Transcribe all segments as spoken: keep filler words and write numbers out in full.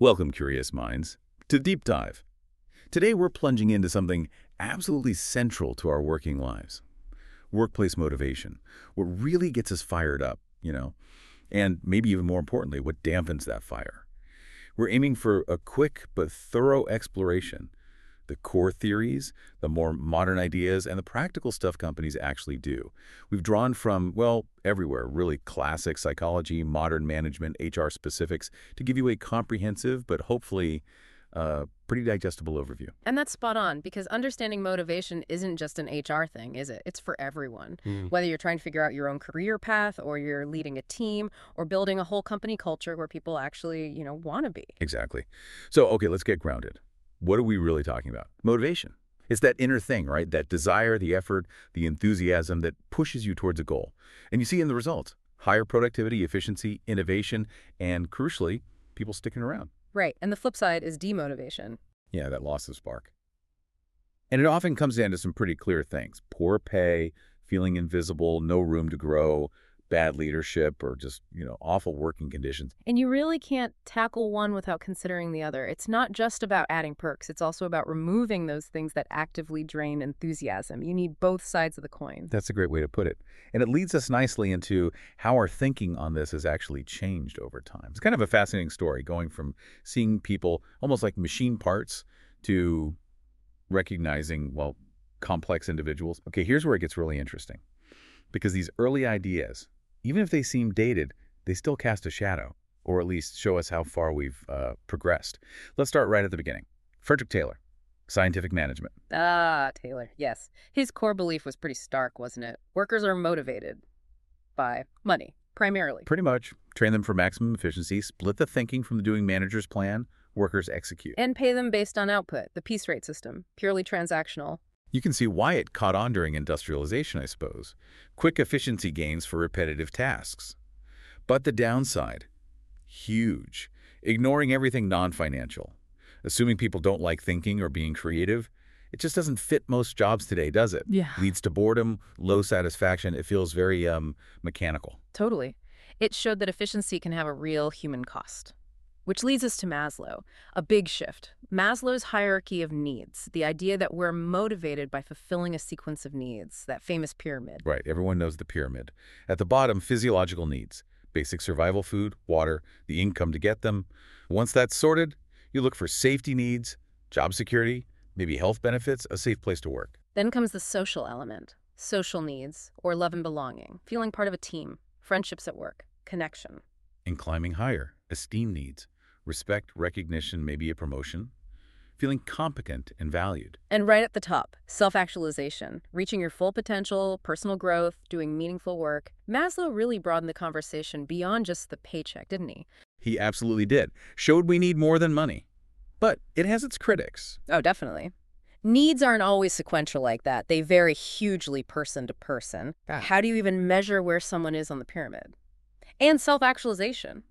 Welcome, curious minds, to Deep Dive. Today we're plunging into something absolutely central to our working lives. Workplace motivation. What really gets us fired up, you know, and maybe even more importantly, what dampens that fire. We're aiming for a quick but thorough exploration. The core theories, the more modern ideas, and the practical stuff companies actually do. We've drawn from, well, everywhere, really classic psychology, modern management, H R specifics, to give you a comprehensive but hopefully uh, pretty digestible overview. And that's spot on, because understanding motivation isn't just an H R thing, is it? It's for everyone. Mm. Whether you're trying to figure out your own career path, or you're leading a team, or building a whole company culture where people actually, you know, want to be. Exactly. So, okay, let's get grounded. What are we really talking about? Motivation. It's that inner thing, right? That desire, the effort, the enthusiasm that pushes you towards a goal. And you see in the results, higher productivity, efficiency, innovation, and crucially, people sticking around. Right. And the flip side is demotivation. Yeah, that loss of spark. And it often comes down to some pretty clear things. Poor pay, feeling invisible, no room to grow, bad leadership, or just, you know, awful working conditions. And you really can't tackle one without considering the other. It's not just about adding perks. It's also about removing those things that actively drain enthusiasm. You need both sides of the coin. That's a great way to put it. And it leads us nicely into how our thinking on this has actually changed over time. It's kind of a fascinating story, going from seeing people almost like machine parts to recognizing, well, complex individuals. Okay, here's where it gets really interesting. Because these early ideas, even if they seem dated, they still cast a shadow, or at least show us how far we've uh, progressed. Let's start right at the beginning. Frederick Taylor, scientific management. Ah, Taylor, yes. His core belief was pretty stark, wasn't it? Workers are motivated by money, primarily. Pretty much. Train them for maximum efficiency, split the thinking from the doing manager's plan, workers execute. And pay them based on output, the piece rate system, purely transactional. You can see why it caught on during industrialization, I suppose. Quick efficiency gains for repetitive tasks. But the downside, huge. Ignoring everything non-financial. Assuming people don't like thinking or being creative. It just doesn't fit most jobs today, does it? Yeah. Leads to boredom, low satisfaction. It feels very um, mechanical. Totally. It showed that efficiency can have a real human cost. Which leads us to Maslow, a big shift. Maslow's hierarchy of needs, the idea that we're motivated by fulfilling a sequence of needs, that famous pyramid. Right, everyone knows the pyramid. At the bottom, physiological needs. Basic survival food, water, the income to get them. Once that's sorted, you look for safety needs, job security, maybe health benefits, a safe place to work. Then comes the social element, social needs, or love and belonging, feeling part of a team, friendships at work, connection. And climbing higher, esteem needs. Respect, recognition, maybe a promotion, feeling competent and valued. And right at the top, self-actualization, reaching your full potential, personal growth, doing meaningful work. Maslow really broadened the conversation beyond just the paycheck, didn't he? He absolutely did. Showed we need more than money. But it has its critics. Oh, definitely. Needs aren't always sequential like that. They vary hugely person to person. Ah. How do you even measure where someone is on the pyramid? And self-actualization.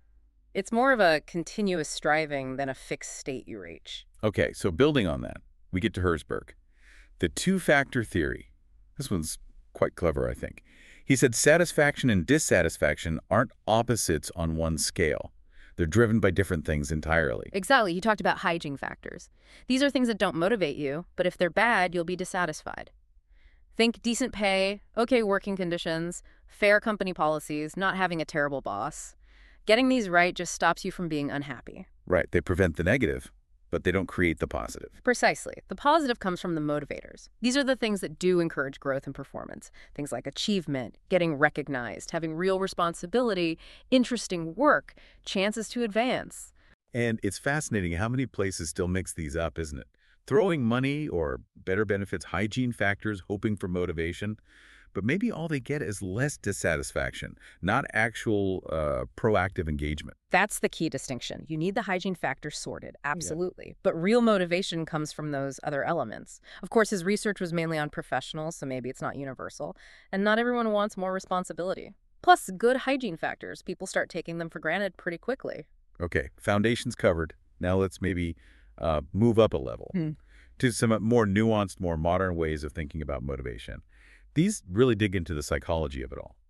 It's more of a continuous striving than a fixed state you reach. Okay, so building on that, we get to Herzberg. The two-factor theory. This one's quite clever, I think. He said satisfaction and dissatisfaction aren't opposites on one scale. They're driven by different things entirely. Exactly. He talked about hygiene factors. These are things that don't motivate you, but if they're bad, you'll be dissatisfied. Think decent pay, okay working conditions, fair company policies, not having a terrible boss. Getting these right just stops you from being unhappy. Right, they prevent the negative, but they don't create the positive. Precisely. The positive comes from the motivators. These are the things that do encourage growth and performance. Things like achievement, getting recognized, having real responsibility, interesting work, chances to advance. And it's fascinating how many places still mix these up, isn't it? Throwing money or better benefits, hygiene factors, hoping for motivation. But maybe all they get is less dissatisfaction, not actual uh, proactive engagement. That's the key distinction. You need the hygiene factor sorted, absolutely. Yeah. But real motivation comes from those other elements. Of course, his research was mainly on professionals, so maybe it's not universal. And not everyone wants more responsibility. Plus, good hygiene factors, people start taking them for granted pretty quickly. Okay, foundation's covered. Now let's maybe uh, move up a level hmm. to some more nuanced, more modern ways of thinking about motivation. These really dig into the psychology of it all.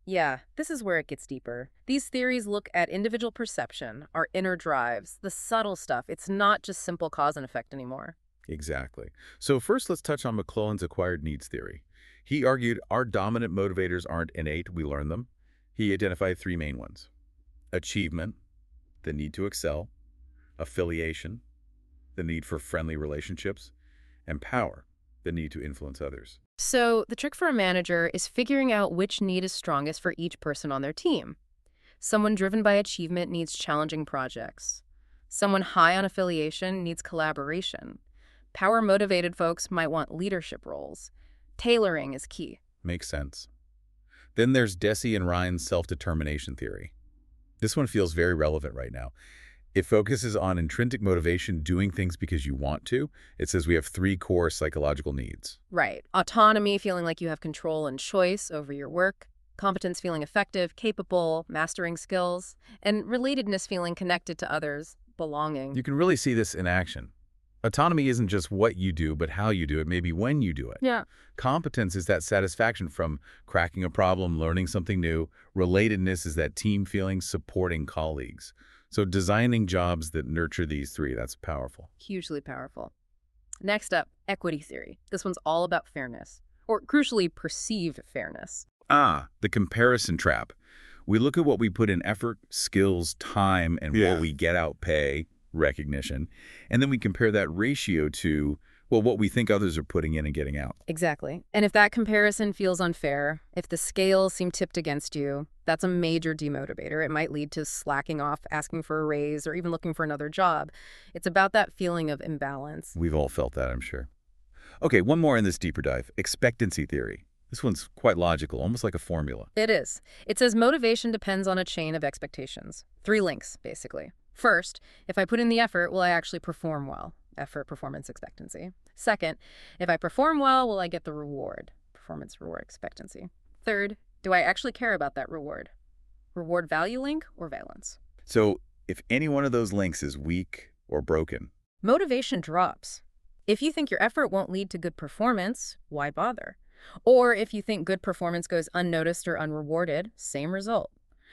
Yeah, this is where it gets deeper. These theories look at individual perception, our inner drives, the subtle stuff. It's not just simple cause and effect anymore. Exactly. So first, let's touch on McClelland's acquired needs theory. He argued our dominant motivators aren't innate, we learn them. He identified three main ones: achievement, the need to excel; affiliation, the need for friendly relationships; and power, the need to influence others. So, the trick for a manager is figuring out which need is strongest for each person on their team. Someone driven by achievement needs challenging projects. Someone high on affiliation needs collaboration. Power-motivated folks might want leadership roles. Tailoring is key. Makes sense. Then there's Deci and Ryan's self-determination theory. This one feels very relevant right now. It focuses on intrinsic motivation, doing things because you want to. It says we have three core psychological needs. Right. Autonomy, feeling like you have control and choice over your work. Competence, feeling effective, capable, mastering skills. And relatedness, feeling connected to others, belonging. You can really see this in action. Autonomy isn't just what you do, but how you do it, maybe when you do it. Yeah. Competence is that satisfaction from cracking a problem, learning something new. Relatedness is that team feeling, supporting colleagues. So designing jobs that nurture these three, that's powerful. Hugely powerful. Next up, equity theory. This one's all about fairness, or crucially, perceived fairness. Ah, the comparison trap. We look at what we put in effort, skills, time, and Yeah. what we get out pay, recognition, and then we compare that ratio to, well, what we think others are putting in and getting out. Exactly. And if that comparison feels unfair, if the scales seem tipped against you, that's a major demotivator. It might lead to slacking off, asking for a raise, or even looking for another job. It's about that feeling of imbalance. We've all felt that, I'm sure. Okay, one more in this deeper dive. Expectancy theory. This one's quite logical, almost like a formula. It is. It says motivation depends on a chain of expectations. Three links, basically. First, if I put in the effort, will I actually perform well? Effort, performance, expectancy. Second, if I perform well, will I get the reward? Performance, reward, expectancy. Third, do I actually care about that reward? Reward value link or valence? So if any one of those links is weak or broken, Motivation drops. If you think your effort won't lead to good performance, why bother? Or if you think good performance goes unnoticed or unrewarded, same result.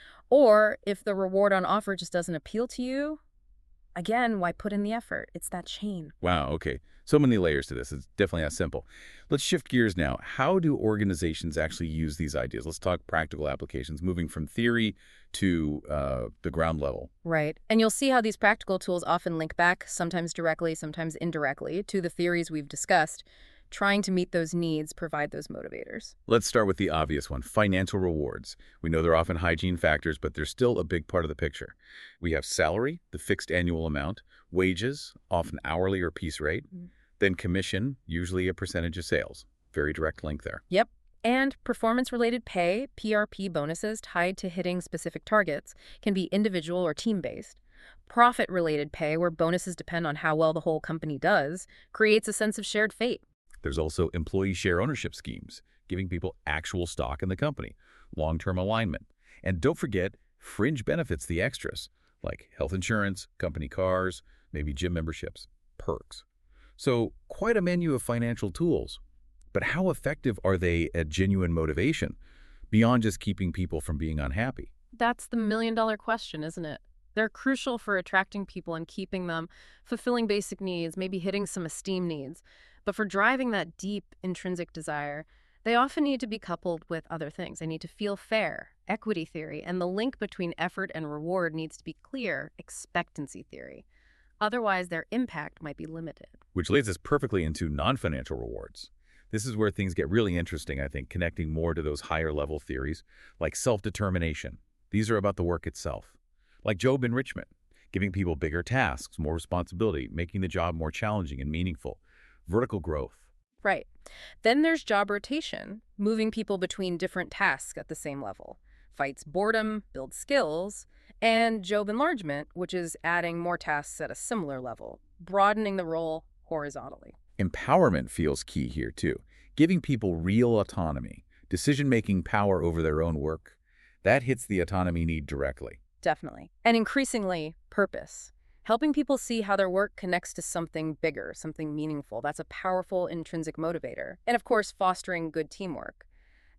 Or if the reward on offer just doesn't appeal to you, again, why put in the effort? It's that chain. wow, okay. So many layers to this. It's definitely not simple. Let's shift gears now. How do organizations actually use these ideas? Let's talk practical applications, moving from theory to uh, the ground level. Right. And you'll see how these practical tools often link back, sometimes directly, sometimes indirectly, to the theories we've discussed, trying to meet those needs, provide those motivators. Let's start with the obvious one, financial rewards. We know they're often hygiene factors, but they're still a big part of the picture. We have salary, the fixed annual amount; wages, often hourly or piece rate; Mm. then commission, usually a percentage of sales. Very direct link there. Yep. And performance-related pay, P R P bonuses tied to hitting specific targets, can be individual or team-based. Profit-related pay, where bonuses depend on how well the whole company does, creates a sense of shared fate. There's also employee share ownership schemes, giving people actual stock in the company, long-term alignment. And don't forget fringe benefits, the extras, like health insurance, company cars, maybe gym memberships, perks. So quite a menu of financial tools. But how effective are they at genuine motivation, beyond just keeping people from being unhappy? That's the million-dollar question, isn't it? They're crucial for attracting people and keeping them, fulfilling basic needs, maybe hitting some esteem needs. But for driving that deep intrinsic desire, they often need to be coupled with other things. They need to feel fair, equity theory, and the link between effort and reward needs to be clear, expectancy theory. Otherwise, their impact might be limited. Which leads us perfectly into non-financial rewards. This is where things get really interesting, I think, connecting more to those higher-level theories, like self-determination. These are about the work itself. Like job enrichment, giving people bigger tasks, more responsibility, making the job more challenging and meaningful. Vertical growth. Right. Then there's job rotation, moving people between different tasks at the same level. Fights boredom, builds skills, and job enlargement, which is adding more tasks at a similar level, broadening the role horizontally. Empowerment feels key here, too. Giving people real autonomy, decision-making power over their own work. That hits the autonomy need directly. Definitely. And increasingly, purpose. Helping people see how their work connects to something bigger, something meaningful. That's a powerful intrinsic motivator. And of course, fostering good teamwork.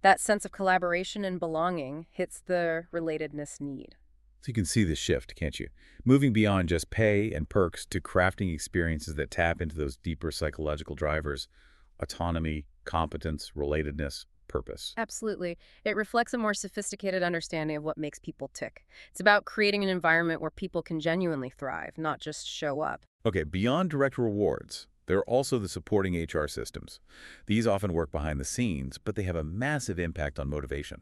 That sense of collaboration and belonging hits the relatedness need. So you can see the shift, can't you? Moving beyond just pay and perks to crafting experiences that tap into those deeper psychological drivers: autonomy, competence, relatedness, purpose. Absolutely. It reflects a more sophisticated understanding of what makes people tick. It's about creating an environment where people can genuinely thrive, not just show up. Okay, beyond direct rewards, there are also the supporting H R systems. These often work behind the scenes, but they have a massive impact on motivation.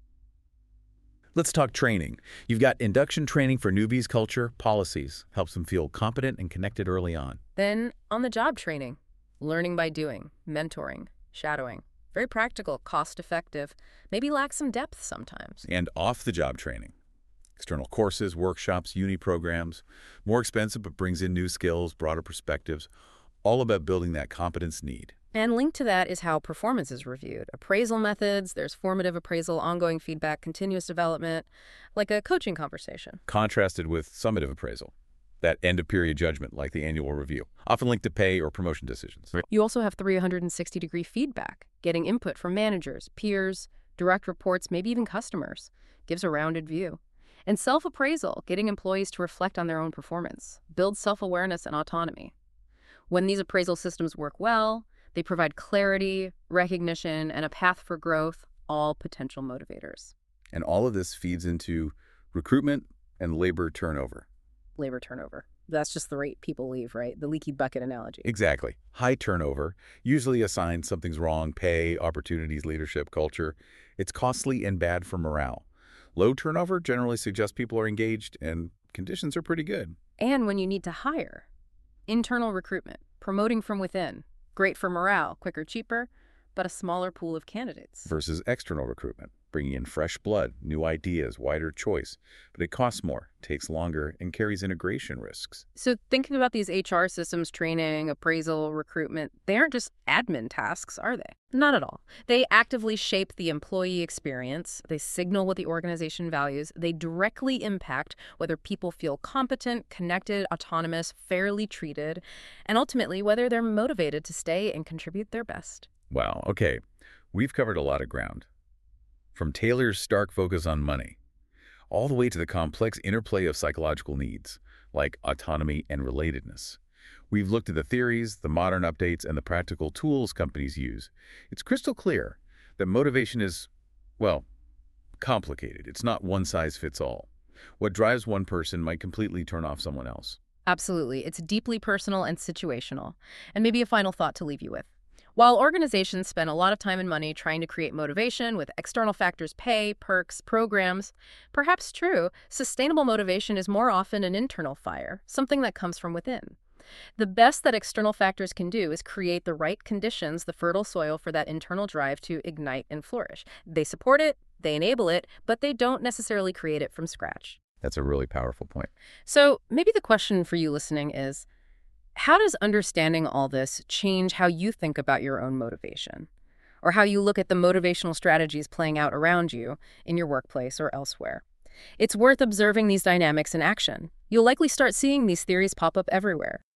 Let's talk training. You've got induction training for newbies, culture, policies, helps them feel competent and connected early on. Then, on the job training, learning by doing, mentoring, shadowing. Very practical, cost-effective, maybe lacks some depth sometimes. And off-the-job training. External courses, workshops, uni programs. More expensive, but brings in new skills, broader perspectives. All about building that competence need. And linked to that is how performance is reviewed. Appraisal methods, there's formative appraisal, ongoing feedback, continuous development, like a coaching conversation. Contrasted with summative appraisal. That end-of-period judgment, like the annual review, often linked to pay or promotion decisions. You also have three hundred sixty degree feedback, getting input from managers, peers, direct reports, maybe even customers. Gives a rounded view. And self-appraisal, getting employees to reflect on their own performance, builds self-awareness and autonomy. When these appraisal systems work well, they provide clarity, recognition, and a path for growth, all potential motivators. And all of this feeds into recruitment and labor turnover. Labor turnover. That's just the rate people leave, right? The leaky bucket analogy. Exactly. High turnover, usually a sign something's wrong: pay, opportunities, leadership, culture. It's costly and bad for morale. Low turnover generally suggests people are engaged and conditions are pretty good. And when you need to hire, internal recruitment, promoting from within, great for morale, quicker, cheaper, but a smaller pool of candidates. Versus external recruitment, bringing in fresh blood, new ideas, wider choice. But it costs more, takes longer, and carries integration risks. So thinking about these H R systems, training, appraisal, recruitment, they aren't just admin tasks, are they? Not at all. They actively shape the employee experience. They signal what the organization values. They directly impact whether people feel competent, connected, autonomous, fairly treated, and ultimately whether they're motivated to stay and contribute their best. Wow, okay. We've covered a lot of ground. From Taylor's stark focus on money, all the way to the complex interplay of psychological needs, like autonomy and relatedness. We've looked at the theories, the modern updates, and the practical tools companies use. It's crystal clear that motivation is, well, complicated. It's not one size fits all. What drives one person might completely turn off someone else. Absolutely. It's deeply personal and situational. And maybe a final thought to leave you with. While organizations spend a lot of time and money trying to create motivation with external factors, pay, perks, programs, perhaps true, sustainable motivation is more often an internal fire, something that comes from within. The best that external factors can do is create the right conditions, the fertile soil for that internal drive to ignite and flourish. They support it, they enable it, but they don't necessarily create it from scratch. That's a really powerful point. So maybe the question for you listening is, how does understanding all this change how you think about your own motivation? Or how you look at the motivational strategies playing out around you in your workplace or elsewhere? It's worth observing these dynamics in action. You'll likely start seeing these theories pop up everywhere.